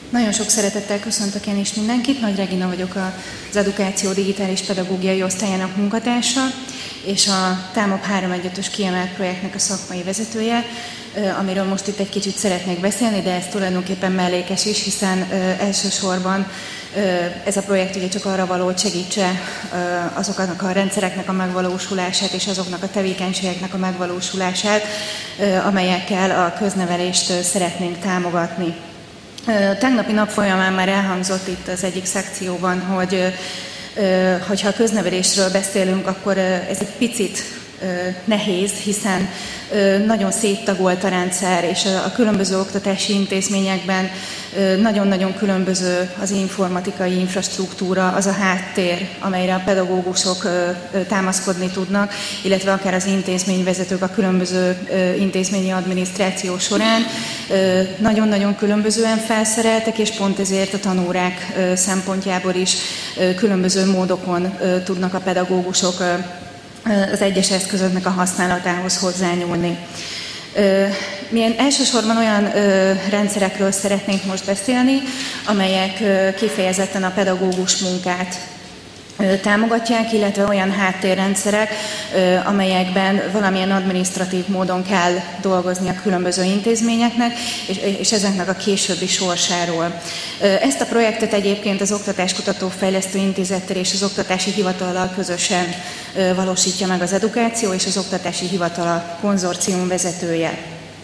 Nagyon sok szeretettel köszöntök én is mindenkit. Nagy Regina vagyok, az Edukáció Digitális Pedagógiai Osztályának munkatársa, és a TAMOP 3.1.5-ös kiemelt projektnek a szakmai vezetője, amiről most itt egy kicsit szeretnék beszélni, de ez tulajdonképpen mellékes is, hiszen elsősorban ez a projekt ugye csak arra való, hogy segítse azoknak a rendszereknek a megvalósulását és azoknak a tevékenységeknek a megvalósulását, amelyekkel a köznevelést szeretnénk támogatni. Tegnapi nap folyamán már elhangzott itt az egyik szekcióban, hogyha a köznevelésről beszélünk, akkor ez egy picit nehéz, hiszen nagyon széttagolt a rendszer, és a különböző oktatási intézményekben nagyon-nagyon különböző az informatikai infrastruktúra, az a háttér, amelyre a pedagógusok támaszkodni tudnak, illetve akár az intézményvezetők a különböző intézményi adminisztráció során nagyon-nagyon különbözően felszereltek, és pont ezért a tanórák szempontjából is különböző módokon tudnak a pedagógusok az egyes eszközöknek a használatához hozzányúlni. Mi elsősorban olyan rendszerekről szeretnénk most beszélni, amelyek kifejezetten a pedagógus munkát támogatják, illetve olyan háttérrendszerek, amelyekben valamilyen adminisztratív módon kell dolgozni a különböző intézményeknek, és ezeknek a későbbi sorsáról. Ezt a projektet egyébként az Oktatáskutató Fejlesztő Intézettel és az Oktatási Hivatallal közösen valósítja meg az Edukáció, és az Oktatási Hivatal a konzorcium vezetője.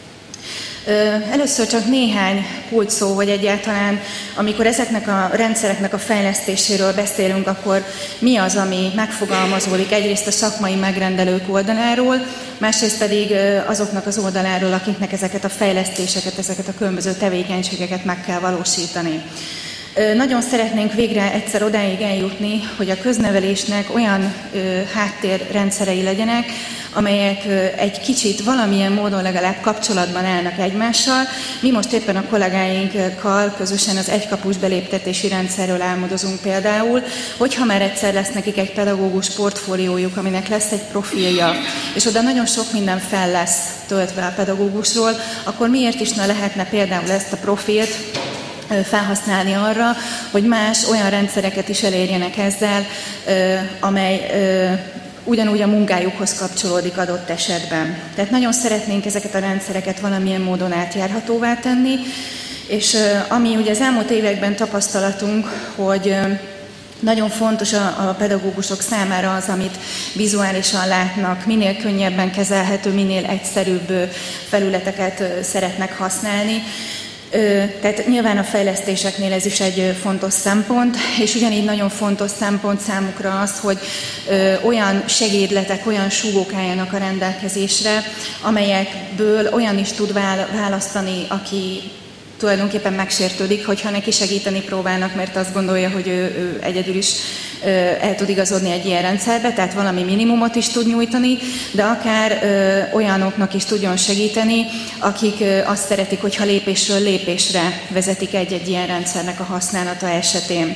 Először csak néhány kulcsszó, vagy egyáltalán, amikor ezeknek a rendszereknek a fejlesztéséről beszélünk, akkor mi az, ami megfogalmazódik egyrészt a szakmai megrendelők oldaláról, másrészt pedig azoknak az oldaláról, akiknek ezeket a fejlesztéseket, ezeket a különböző tevékenységeket meg kell valósítani. Nagyon szeretnénk végre egyszer odáig eljutni, hogy a köznevelésnek olyan háttérrendszerei legyenek, amelyek egy kicsit valamilyen módon legalább kapcsolatban állnak egymással. Mi most éppen a kollégáinkkal közösen az egykapus beléptetési rendszerről álmodozunk például, hogyha már egyszer lesz nekik egy pedagógus portfóliójuk, aminek lesz egy profilja, és oda nagyon sok minden fel lesz töltve a pedagógusról, akkor miért is ne lehetne például ezt a profilt felhasználni arra, hogy más olyan rendszereket is elérjenek ezzel, amely ugyanúgy a munkájukhoz kapcsolódik adott esetben. Tehát nagyon szeretnénk ezeket a rendszereket valamilyen módon átjárhatóvá tenni, és ami ugye az elmúlt években tapasztalatunk, hogy nagyon fontos a pedagógusok számára az, amit vizuálisan látnak, minél könnyebben kezelhető, minél egyszerűbb felületeket szeretnek használni. Tehát nyilván a fejlesztéseknél ez is egy fontos szempont, és ugyanígy nagyon fontos szempont számukra az, hogy olyan segédletek, olyan súgók álljanak a rendelkezésre, amelyekből olyan is tud választani, aki tulajdonképpen megsértődik, hogyha neki segíteni próbálnak, mert azt gondolja, hogy ő egyedül is el tud igazodni egy ilyen rendszerbe, tehát valami minimumot is tud nyújtani, de akár olyanoknak is tudjon segíteni, akik azt szeretik, hogyha lépésről lépésre vezetik egy-egy ilyen rendszernek a használata esetén.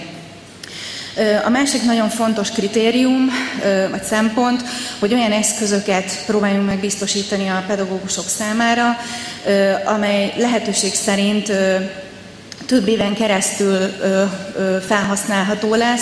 A másik nagyon fontos kritérium, vagy szempont, hogy olyan eszközöket próbáljunk meg biztosítani a pedagógusok számára, amely lehetőség szerint több éven keresztül felhasználható lesz,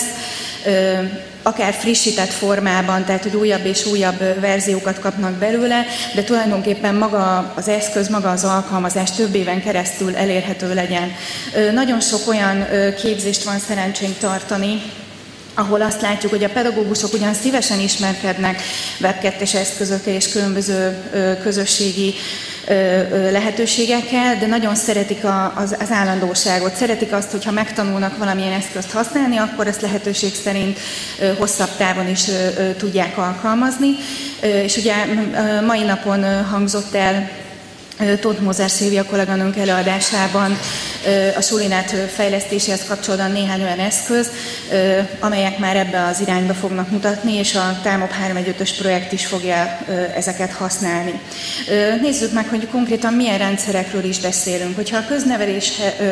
akár frissített formában, tehát hogy újabb és újabb verziókat kapnak belőle, de tulajdonképpen maga az eszköz, maga az alkalmazás több éven keresztül elérhető legyen. Nagyon sok olyan képzést van szerencsénk tartani, ahol azt látjuk, hogy a pedagógusok ugyan szívesen ismerkednek Web 2-es eszközökkel és különböző közösségi lehetőségekkel, de nagyon szeretik az állandóságot. Szeretik azt, hogyha megtanulnak valamilyen eszközt használni, akkor ezt lehetőség szerint hosszabb távon is tudják alkalmazni. És ugye mai napon hangzott el Tóth Mózer Szilvia kolléganőnk előadásában a Sulinet fejlesztéséhez kapcsolódóan néhány olyan eszköz, amelyek már ebbe az irányba fognak mutatni, és a TAMOP 3.1.5-ös projekt is fogja ezeket használni. Nézzük meg, hogy konkrétan milyen rendszerekről is beszélünk. Hogyha a köznevelés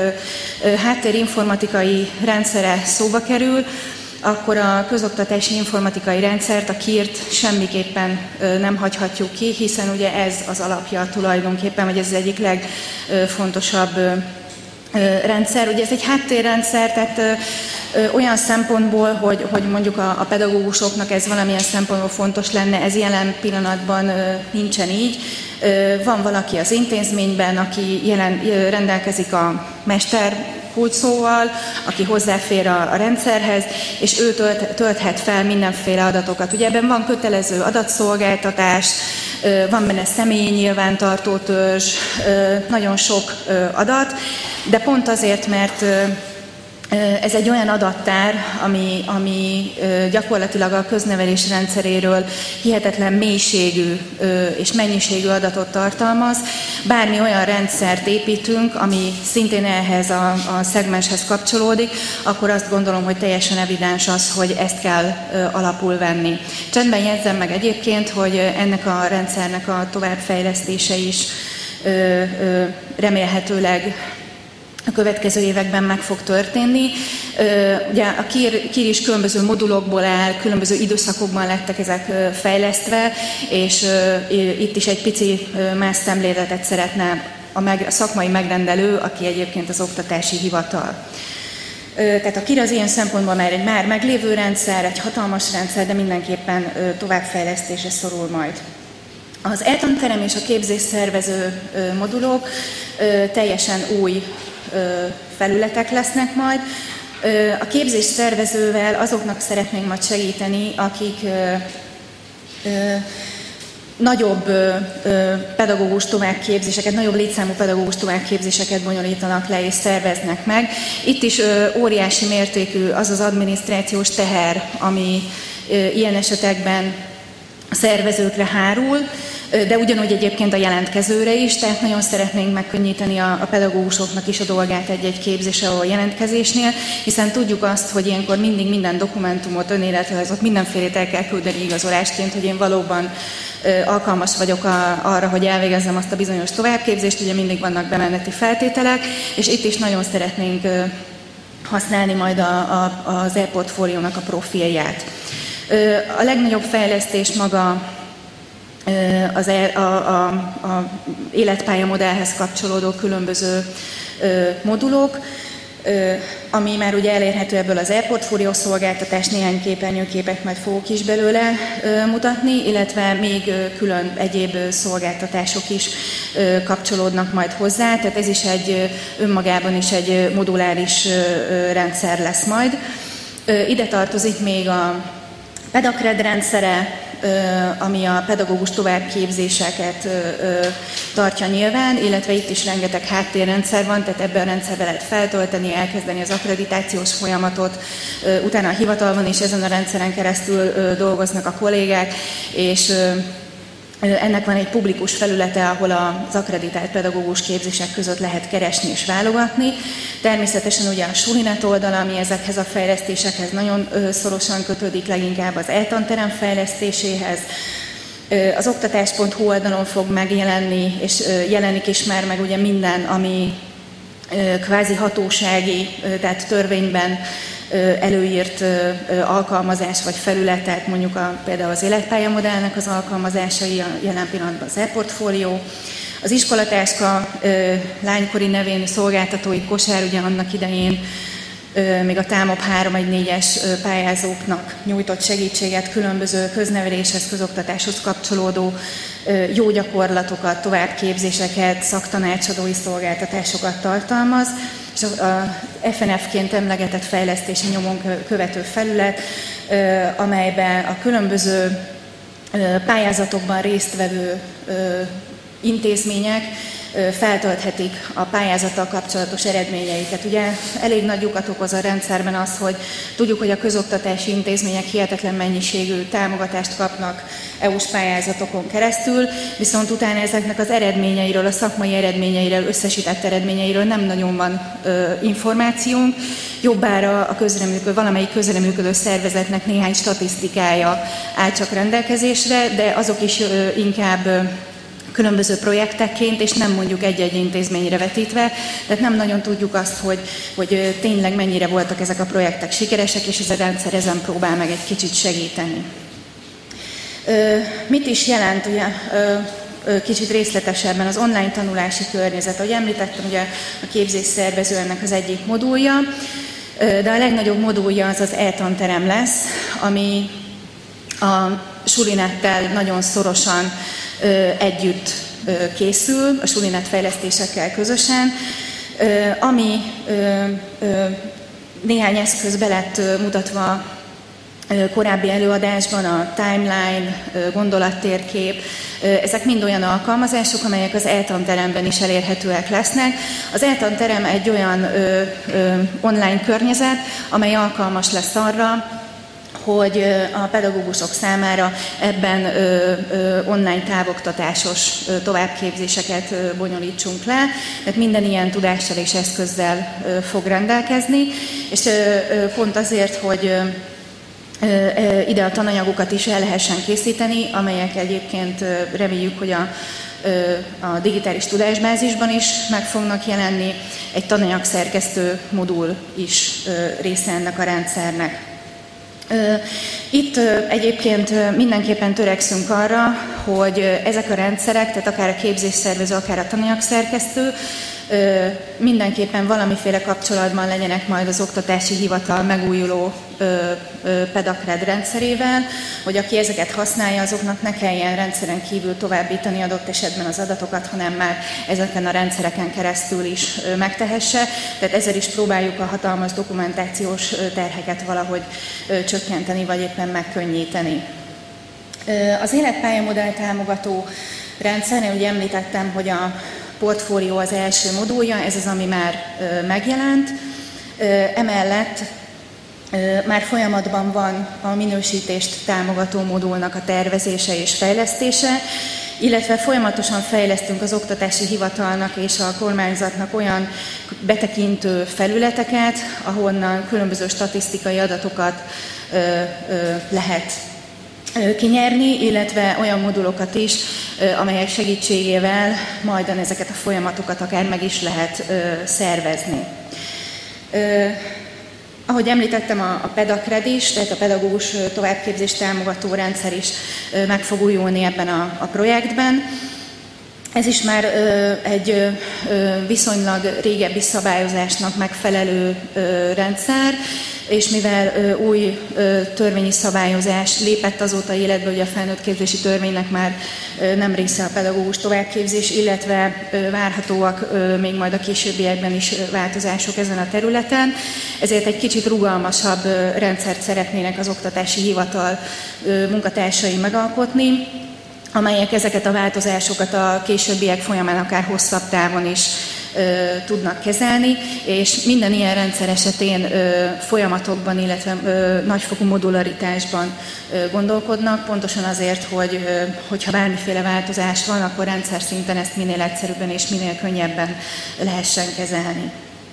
háttérinformatikai rendszere szóba kerül, akkor a közoktatási informatikai rendszert, a KIR-t semmiképpen nem hagyhatjuk ki, hiszen ugye ez az alapja tulajdonképpen, vagy ez az egyik legfontosabb rendszer. Ugye ez egy háttérrendszer, tehát olyan szempontból, hogy mondjuk a pedagógusoknak ez valamilyen szempontból fontos lenne, ez jelen pillanatban nincsen így. Van valaki az intézményben, aki rendelkezik a mesterkulcsszóval, aki hozzáfér a rendszerhez, és ő tölthet fel mindenféle adatokat. Ugye ebben van kötelező adatszolgáltatás, van benne személyi nyilvántartó törzs, nagyon sok adat, de pont azért, mert ez egy olyan adattár, ami gyakorlatilag a köznevelés rendszeréről hihetetlen mélységű és mennyiségű adatot tartalmaz. Bármi olyan rendszert építünk, ami szintén ehhez a szegmenshez kapcsolódik, akkor azt gondolom, hogy teljesen evidens az, hogy ezt kell alapul venni. Csendben jegyzem meg egyébként, hogy ennek a rendszernek a továbbfejlesztése is remélhetőleg a következő években meg fog történni. Ugye a KIR is különböző modulokból áll, különböző időszakokban lettek ezek fejlesztve, és itt is egy pici más szemléletet szeretne a szakmai megrendelő, aki egyébként az oktatási hivatal. Tehát a KIR az ilyen szempontból már egy már meglévő rendszer, egy hatalmas rendszer, de mindenképpen továbbfejlesztésre szorul majd. Az eltanterem és a képzésszervező modulok teljesen új felületek lesznek majd. A képzésszervezővel azoknak szeretnénk majd segíteni, akik nagyobb pedagógus továbbképzéseket, nagyobb létszámú pedagógus továbbképzéseket bonyolítanak le és szerveznek meg. Itt is óriási mértékű az az adminisztrációs teher, ami ilyen esetekben a szervezőkre hárul, de ugyanúgy egyébként a jelentkezőre is, tehát nagyon szeretnénk megkönnyíteni a pedagógusoknak is a dolgát egy-egy képzésre a jelentkezésnél, hiszen tudjuk azt, hogy ilyenkor mindig minden dokumentumot, önéletrajzot, mindenfélét el kell küldeni igazolásként, hogy én valóban alkalmas vagyok arra, hogy elvégezzem azt a bizonyos továbbképzést, ugye mindig vannak bemeneti feltételek, és itt is nagyon szeretnénk használni majd az e-portfóliónak a profilját. A legnagyobb fejlesztés maga az a életpályamodellhez kapcsolódó különböző modulok, ami már ugye elérhető ebből az e-portfólió szolgáltatás, néhány képernyőképet majd fogok is belőle mutatni, illetve még külön egyéb szolgáltatások is kapcsolódnak majd hozzá, tehát ez is önmagában is egy moduláris rendszer lesz majd. Ide tartozik még a Pedakred rendszere, ami a pedagógus továbbképzéseket tartja nyilván, illetve itt is rengeteg háttérrendszer van, tehát ebben a rendszerbe lehet feltölteni, elkezdeni az akkreditációs folyamatot, utána a hivatalban is ezen a rendszeren keresztül dolgoznak a kollégák, és ennek van egy publikus felülete, ahol az akkreditált pedagógus képzések között lehet keresni és válogatni. Természetesen ugye a Sulinet oldala, ami ezekhez a fejlesztésekhez nagyon szorosan kötődik, leginkább az e-tanterem fejlesztéséhez. Az oktatás.hu oldalon fog megjelenni, és jelenik is már meg ugye minden, ami kvázi hatósági, tehát törvényben előírt alkalmazás vagy felületek, mondjuk például az életpályamodellnek az alkalmazásai, jelen pillanatban az e-portfólió. Az iskolatáska lánykori nevén szolgáltatói kosár ugye annak idején még a TÁMOP 3-1-4-es pályázóknak nyújtott segítséget, különböző közneveléshez, közoktatáshoz kapcsolódó jó gyakorlatokat, továbbképzéseket, szaktanácsadói szolgáltatásokat tartalmaz, és a FNF-ként emlegetett fejlesztési nyomon követő felület, amelyben a különböző pályázatokban résztvevő intézmények feltölthetik a pályázattal kapcsolatos eredményeiket. Ugye elég nagy lyukat okoz a rendszerben az, hogy tudjuk, hogy a közoktatási intézmények hihetetlen mennyiségű támogatást kapnak EU-s pályázatokon keresztül, viszont utána ezeknek az eredményeiről, a szakmai eredményeiről, összesített eredményeiről nem nagyon van információnk. Jobbára valamelyik közreműködő szervezetnek néhány statisztikája áll csak rendelkezésre, de azok is inkább különböző projektekként, és nem mondjuk egy-egy intézményre vetítve, tehát nem nagyon tudjuk azt, hogy tényleg mennyire voltak ezek a projektek sikeresek, és ez a rendszer ezen próbál meg egy kicsit segíteni. Mit is jelent? Ugye kicsit részletesebben az online tanulási környezet. Ahogy említettem, ugye a képzésszervező ennek az egyik modulja, de a legnagyobb modulja az e-tanterem lesz, ami a Sulinettel nagyon szorosan együtt készül, a Sulinet fejlesztésekkel közösen, ami néhány eszköz be lett mutatva korábbi előadásban, a timeline, gondolattérkép, ezek mind olyan alkalmazások, amelyek az e-tanteremben is elérhetőek lesznek. Az e-tanterem egy olyan online környezet, amely alkalmas lesz arra, hogy a pedagógusok számára ebben online távoktatásos továbbképzéseket bonyolítsunk le, tehát minden ilyen tudással és eszközzel fog rendelkezni, és pont azért, hogy ide a tananyagokat is el lehessen készíteni, amelyek egyébként reméljük, hogy a digitális tudásbázisban is meg fognak jelenni, egy tananyagszerkesztő modul is része ennek a rendszernek. Itt egyébként mindenképpen törekszünk arra, hogy ezek a rendszerek, tehát akár a képzésszervező, akár a tananyagszerkesztő, mindenképpen valamiféle kapcsolatban legyenek majd az oktatási hivatal megújuló pedakred rendszerével, hogy aki ezeket használja, azoknak ne kelljen rendszeren kívül továbbítani adott esetben az adatokat, hanem már ezeken a rendszereken keresztül is megtehesse. Tehát ezzel is próbáljuk a hatalmas dokumentációs terheket valahogy csökkenteni, vagy éppen megkönnyíteni. Az életpályamodell támogató rendszer, ugye említettem, hogy a portfólió az első modulja, ez az, ami már megjelent. Emellett már folyamatban van a minősítést támogató modulnak a tervezése és fejlesztése, illetve folyamatosan fejlesztünk az oktatási hivatalnak és a kormányzatnak olyan betekintő felületeket, ahonnan különböző statisztikai adatokat lehet kinyerni, illetve olyan modulokat is, amelyek segítségével majdan ezeket a folyamatokat akár meg is lehet szervezni. Ahogy említettem, a pedakred is, tehát a pedagógus továbbképzés támogató rendszer is meg fog újulni ebben a projektben. Ez is már egy viszonylag régebbi szabályozásnak megfelelő rendszer, és mivel új törvényi szabályozás lépett azóta életbe, hogy a felnőtt képzési törvénynek már nem része a pedagógus továbbképzés, illetve várhatóak még majd a későbbiekben is változások ezen a területen, ezért egy kicsit rugalmasabb rendszert szeretnének az oktatási hivatal munkatársai megalkotni, amelyek ezeket a változásokat a későbbiek folyamán akár hosszabb távon is tudnak kezelni, és minden ilyen rendszer esetén folyamatokban, illetve nagyfokú modularitásban gondolkodnak, pontosan azért, hogyha bármiféle változás van, akkor rendszer szinten ezt minél egyszerűbben és minél könnyebben lehessen kezelni.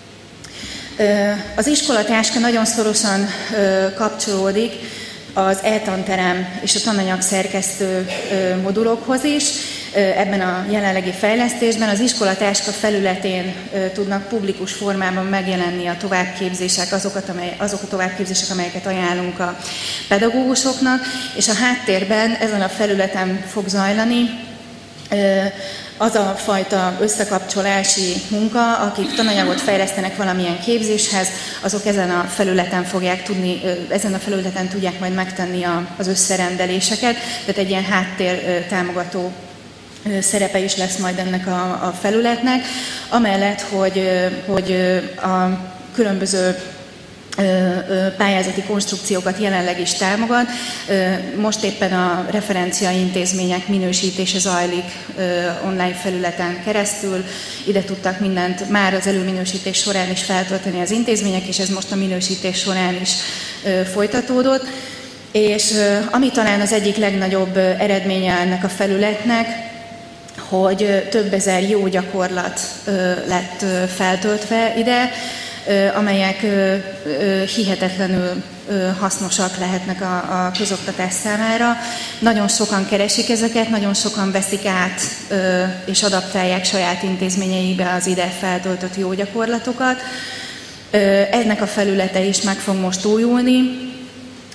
Az iskolatáska nagyon szorosan kapcsolódik az e-tanterem és a tananyagszerkesztő modulokhoz is. Ebben a jelenlegi fejlesztésben az iskolatáska felületén tudnak publikus formában megjelenni a továbbképzések, azok a továbbképzések, amelyeket ajánlunk a pedagógusoknak, és a háttérben ezen a felületen fog zajlani az a fajta összekapcsolási munka, akik tananyagot fejlesztenek valamilyen képzéshez, azok ezen a felületen tudják majd megtenni az összerendeléseket, tehát egy ilyen háttér támogató szerepe is lesz majd ennek a felületnek, amellett, hogy a különböző pályázati konstrukciókat jelenleg is támogat. Most éppen a referenciaintézmények minősítése zajlik online felületen keresztül. Ide tudtak mindent már az előminősítés során is feltölteni az intézmények, és ez most a minősítés során is folytatódott. És ami talán az egyik legnagyobb eredménye ennek a felületnek, hogy több ezer jó gyakorlat lett feltöltve ide, amelyek hihetetlenül hasznosak lehetnek a közoktatás számára. Nagyon sokan keresik ezeket, nagyon sokan veszik át és adaptálják saját intézményeibe az ide feltöltött jó gyakorlatokat. Ennek a felülete is meg fog most újulni.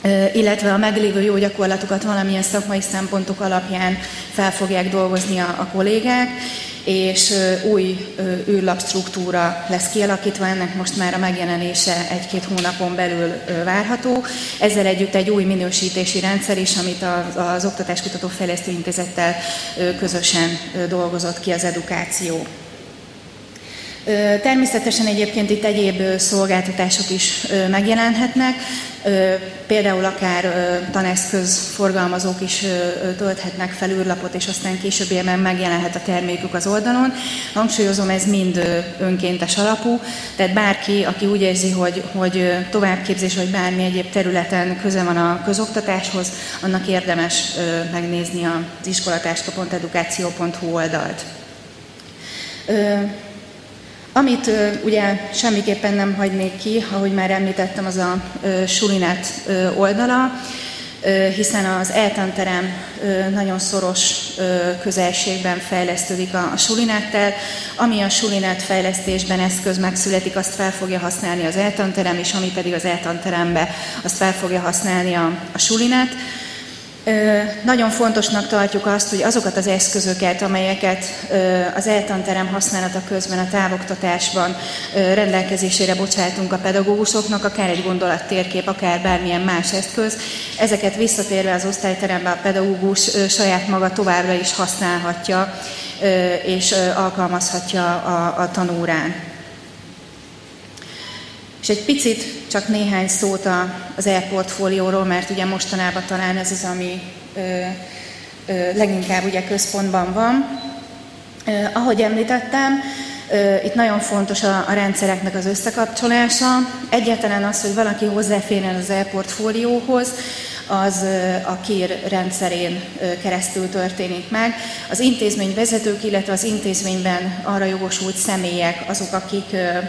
illetve a meglévő jó gyakorlatokat valamilyen szakmai szempontok alapján fel fogják dolgozni a kollégák, és új űrlap-struktúra lesz kialakítva, ennek most már a megjelenése 1-2 hónapon belül várható. Ezzel együtt egy új minősítési rendszer is, amit az Oktatáskutató Fejlesztő Intézettel közösen dolgozott ki az edukáció. Természetesen egyébként itt egyéb szolgáltatások is megjelenhetnek, például akár taneszköz forgalmazók is tölthetnek fel űrlapot, és aztán későbbiekben megjelenhet a termékük az oldalon. Hangsúlyozom, ez mind önkéntes alapú, tehát bárki, aki úgy érzi, hogy továbbképzés vagy bármi egyéb területen köze van a közoktatáshoz, annak érdemes megnézni az iskolatáska.edukáció.hu oldalt. Amit ugye semmiképpen nem hagynék ki, ahogy már említettem, az a Sulinet oldala, hiszen az e-tanterem nagyon szoros közelségben fejlesztődik a Sulinettel. Ami a Sulinet fejlesztésben eszköz megszületik, azt fel fogja használni az e-tanterem, és ami pedig az e-tanterembe, azt fel fogja használni a Sulinet. Nagyon fontosnak tartjuk azt, hogy azokat az eszközöket, amelyeket az e-tanterem használata közben a távoktatásban rendelkezésére bocsátunk a pedagógusoknak, akár egy gondolattérkép, akár bármilyen más eszköz, ezeket visszatérve az osztályterembe a pedagógus saját maga továbbra is használhatja és alkalmazhatja a tanórán. És egy picit, csak néhány szót az e-portfólióról, mert ugye mostanában talán ez az, ami leginkább ugye központban van. Ahogy említettem, itt nagyon fontos a rendszereknek az összekapcsolása. Egyáltalán az, hogy valaki hozzáférjen az e-portfólióhoz, az a KIR rendszerén keresztül történik meg. Az intézményvezetők, illetve az intézményben arra jogosult személyek azok, akik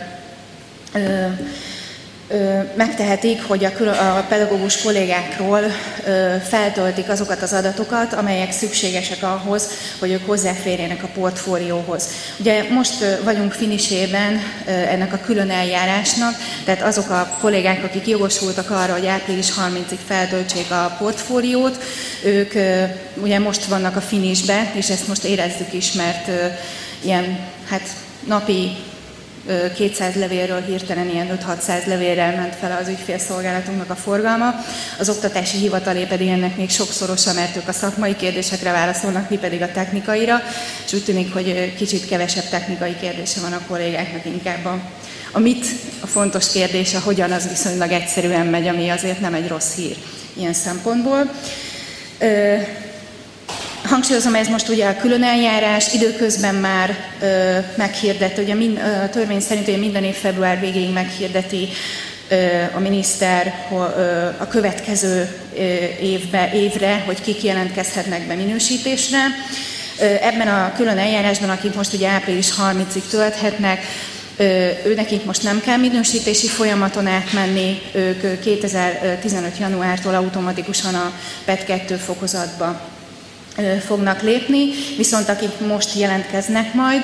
megtehetik, hogy a pedagógus kollégákról feltöltik azokat az adatokat, amelyek szükségesek ahhoz, hogy ők hozzáférjenek a portfólióhoz. Ugye most vagyunk finisében ennek a külön eljárásnak, tehát azok a kollégák, akik jogosultak arra, hogy április 30-ig feltöltsék a portfóliót, ők ugye most vannak a finisbe, és ezt most érezzük is, mert ilyen napi 200 levélről hirtelen ilyen 5-600 levélrel ment fel az ügyfélszolgálatunknak a forgalma. Az oktatási hivatalé pedig ennek még sokszorosa, mert ők a szakmai kérdésekre válaszolnak, mi pedig a technikaira, és úgy tűnik, hogy kicsit kevesebb technikai kérdése van a kollégáknak, inkább a fontos kérdése, hogyan, az viszonylag egyszerűen megy, ami azért nem egy rossz hír ilyen szempontból. Hangsúlyozom, ez most ugye a külön eljárás, időközben már meghirdett, ugye a törvény szerint ugye minden év február végéig meghirdeti a miniszter a következő évre, hogy kik jelentkezhetnek be minősítésre. Ebben a külön eljárásban, akik most ugye április 30-ig tölthetnek, őnekik most nem kell minősítési folyamaton átmenni, ők 2015. januártól automatikusan a PET 2 fokozatba fognak lépni, viszont akik most jelentkeznek majd,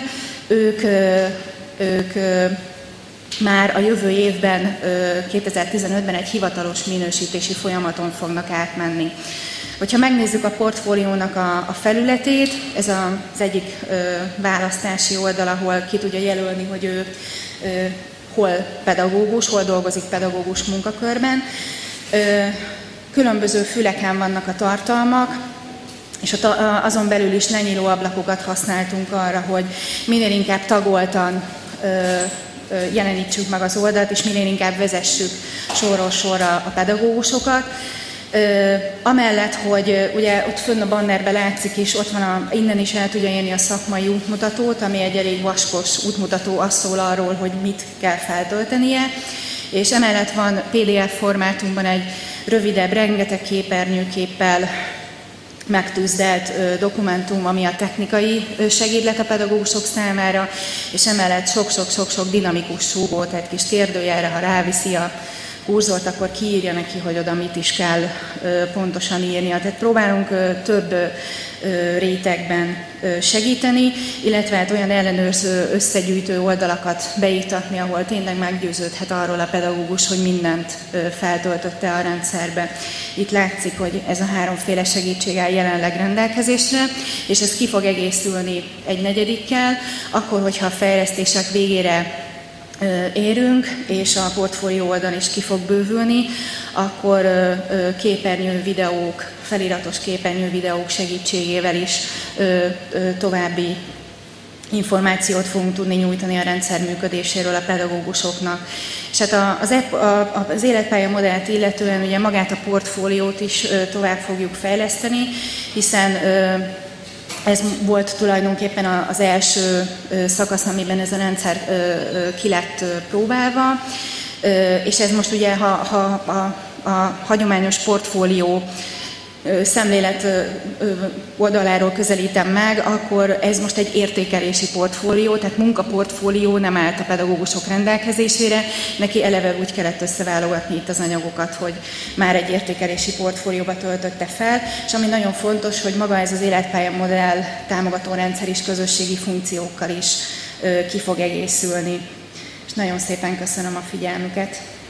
ők már a jövő évben, 2015-ben egy hivatalos minősítési folyamaton fognak átmenni. Hogyha megnézzük a portfóliónak a felületét, ez az egyik választási oldal, ahol ki tudja jelölni, hogy ő hol pedagógus, hol dolgozik pedagógus munkakörben. Különböző füleken vannak a tartalmak, és azon belül is lenyíló ablakokat használtunk arra, hogy minél inkább tagoltan jelenítsük meg az oldalt, és minél inkább vezessük sorról sorra a pedagógusokat. Amellett, hogy ugye ott fönn a bannerben látszik is, ott van innen is el tudja érni a szakmai útmutatót, ami egy elég vaskos útmutató, az szól arról, hogy mit kell feltöltenie, és emellett van PDF formátumban egy rövidebb, rengeteg képernyőképpel megtűzdelt dokumentum, ami a technikai segédlet a pedagógusok számára, és emellett sok-sok dinamikus súgó, tehát kis kérdőjelre, ha ráviszi a kurzort, akkor kiírja neki, hogy oda mit is kell pontosan írnia. Tehát próbálunk több rétegben segíteni, illetve hát olyan ellenőrző, összegyűjtő oldalakat beiktatni, ahol tényleg meggyőződhet arról a pedagógus, hogy mindent feltöltötte a rendszerbe. Itt látszik, hogy ez a háromféle segítség áll jelenleg rendelkezésre, és ez ki fog egészülni egy negyedikkel, akkor, hogyha a fejlesztések végére érünk, és a portfólió oldalon is ki fog bővülni, akkor képernyő videók, feliratos képernyő videók segítségével is további információt fogunk tudni nyújtani a rendszer működéséről a pedagógusoknak. És hát az életpálya modellt illetően ugye magát a portfóliót is tovább fogjuk fejleszteni, hiszen ez volt tulajdonképpen az első szakasz, amiben ez a rendszer ki lett próbálva, és ez most ugye, ha a hagyományos portfólió szemlélet oldaláról közelítem meg, akkor ez most egy értékelési portfólió, tehát munkaportfólió nem állt a pedagógusok rendelkezésére, neki eleve úgy kellett összeválogatni itt az anyagokat, hogy már egy értékelési portfólióba töltötte fel, és ami nagyon fontos, hogy maga ez az életpálya modell támogató rendszer is közösségi funkciókkal is ki fog egészülni. És nagyon szépen köszönöm a figyelmüket.